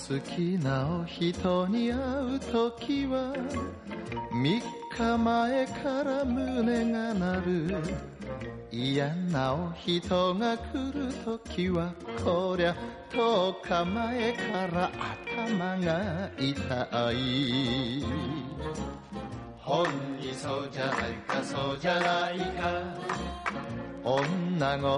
好きな人に会うときは3日前から胸が鳴る。嫌なお人が来るときはこりゃ10日前から頭が痛い。ほんにそうじゃないかそうじゃないか、女